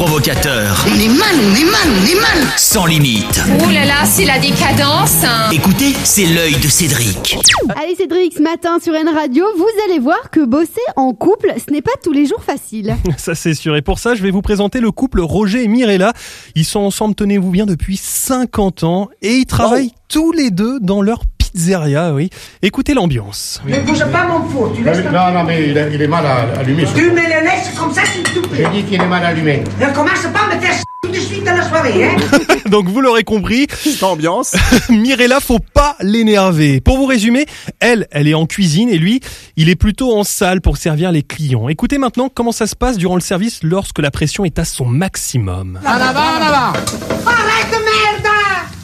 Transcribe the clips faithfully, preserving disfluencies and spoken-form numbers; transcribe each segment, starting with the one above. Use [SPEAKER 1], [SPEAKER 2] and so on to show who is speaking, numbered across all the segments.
[SPEAKER 1] provocateur.
[SPEAKER 2] On est mal, on est mal, on est mal.
[SPEAKER 1] Sans limite.
[SPEAKER 3] Oh là là, c'est la décadence. Hein.
[SPEAKER 1] Écoutez, c'est l'œil de Cédric.
[SPEAKER 4] Allez Cédric, ce matin sur N Radio, vous allez voir que bosser en couple, ce n'est pas tous les jours facile.
[SPEAKER 5] Ça c'est sûr, et pour ça je vais vous présenter le couple Roger et Mirella. Ils sont ensemble, tenez-vous bien, depuis cinquante ans et ils travaillent oh. tous les deux dans leur pizzeria, oui. Écoutez l'ambiance.
[SPEAKER 6] Ne bouge pas mon four, tu laisses
[SPEAKER 7] Non, non, non, mais il est, il est mal allumé.
[SPEAKER 6] Tu me le laisses comme ça, s'il te plaît.
[SPEAKER 7] J'ai dit qu'il est mal allumé.
[SPEAKER 6] Ne commence pas à me faire tout de suite à la soirée, hein.
[SPEAKER 5] Donc vous l'aurez compris,
[SPEAKER 8] cette ambiance.
[SPEAKER 5] Mirella, faut pas l'énerver. Pour vous résumer, elle, elle est en cuisine et lui, il est plutôt en salle pour servir les clients. Écoutez maintenant comment ça se passe durant le service lorsque la pression est à son maximum.
[SPEAKER 7] En avant, en avant.
[SPEAKER 6] Arrête, merde.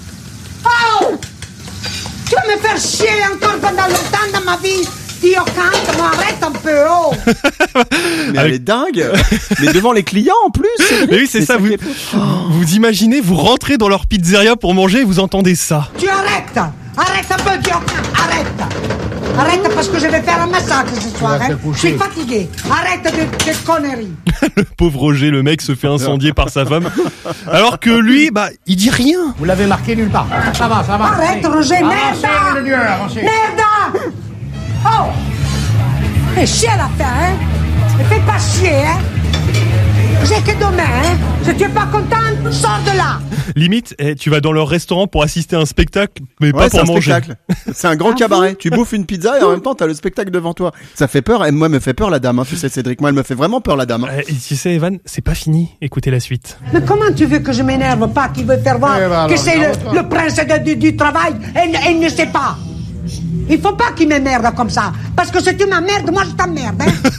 [SPEAKER 6] Oh, tu vas me faire chier encore pendant longtemps dans ma vie. Dio canto, arrête un peu, oh.
[SPEAKER 8] Mais elle est dingue. Mais devant les clients en plus.
[SPEAKER 5] Mais oui, c'est ça. Vous, vous imaginez, vous rentrez dans leur pizzeria pour manger et vous entendez ça.
[SPEAKER 6] Tu arrêtes. Arrête un peu, Dio canto, arrête. Arrête parce que je vais faire un massacre ce soir, hein. Je suis fatigué. Arrête de, de conneries.
[SPEAKER 5] Le pauvre Roger, le mec se fait incendier par sa femme. Alors que lui, bah, il dit rien.
[SPEAKER 7] Vous l'avez marqué nulle part. Ça va, ça va.
[SPEAKER 6] Arrête, Roger, merde. Merde. Oh! Fais chier à la fin, hein? Ne fais pas chier, hein? J'ai que demain, hein? Si tu es pas content, sors de là!
[SPEAKER 5] Limite, eh, tu vas dans leur restaurant pour assister à un spectacle, mais
[SPEAKER 8] ouais,
[SPEAKER 5] pas pour
[SPEAKER 8] c'est un
[SPEAKER 5] manger.
[SPEAKER 8] Spectacle. C'est un grand cabaret. Tu bouffes une pizza et en même temps, t'as le spectacle devant toi. Ça fait peur. Et moi, elle me fait peur, la dame, hein. Tu sais, Cédric, moi, elle me fait vraiment peur, la dame. Hein.
[SPEAKER 5] Eh, tu sais, Evan, c'est pas fini. Écoutez la suite.
[SPEAKER 6] Mais comment tu veux que je m'énerve pas, qu'il veut faire voir
[SPEAKER 7] eh ben alors,
[SPEAKER 6] que c'est le, le prince de, du, du travail et il ne sait pas? Il faut pas qu'il m'emmerde comme ça. Parce que si tu m'emmerdes, moi je t'emmerde, hein.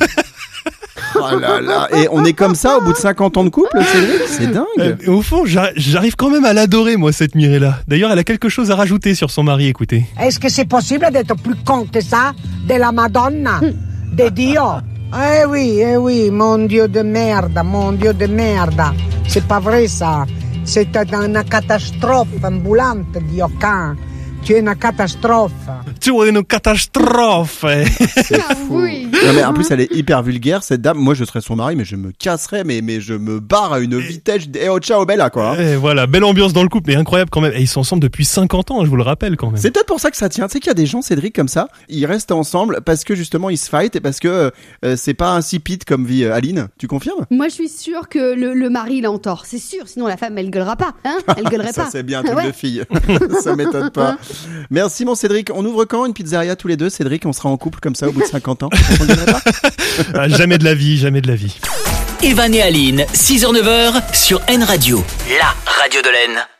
[SPEAKER 8] Oh là là. Et on est comme ça au bout de cinquante ans de couple, Cédric? C'est dingue.
[SPEAKER 5] Euh, au fond, j'arrive quand même à l'adorer, moi, cette Mirella. D'ailleurs, elle a quelque chose à rajouter sur son mari, écoutez.
[SPEAKER 6] Est-ce que c'est possible d'être plus con que ça? De la Madonna? De Dio? Eh oui, eh oui, mon Dieu de merde, mon Dieu de merde. C'est pas vrai ça. C'est une catastrophe ambulante, Dio can. Tu es une catastrophe.
[SPEAKER 5] Tu es une catastrophe.
[SPEAKER 8] C'est fou. Oui. Non mais en plus elle est hyper vulgaire cette dame. Moi je serais son mari mais je me casserais mais mais je me barre à une vitesse. Et oh ciao bella quoi.
[SPEAKER 5] Et voilà, belle ambiance dans le couple mais incroyable quand même. Et ils sont ensemble depuis cinquante ans, je vous le rappelle quand même.
[SPEAKER 8] C'est peut-être pour ça que ça tient. Tu sais qu'il y a des gens, Cédric, comme ça, ils restent ensemble parce que justement ils se fight et parce que euh, c'est pas insipide comme vie. euh, Aline, tu confirmes?
[SPEAKER 4] Moi je suis sûre que le, le mari il a en tort, c'est sûr. Sinon la femme elle gueulera pas, hein. Elle gueulerait
[SPEAKER 8] ça,
[SPEAKER 4] pas.
[SPEAKER 8] Ça c'est bien, truc
[SPEAKER 4] ouais.
[SPEAKER 8] de fille. Ça m'étonne pas. Merci mon Cédric. On ouvre quand une pizzeria tous les deux, Cédric? On sera en couple comme ça au bout de cinquante ans. On pas
[SPEAKER 5] ah, jamais de la vie, jamais de la vie.
[SPEAKER 1] Evan et Aline, six heures neuf heures sur N Radio, la radio de l'Aisne.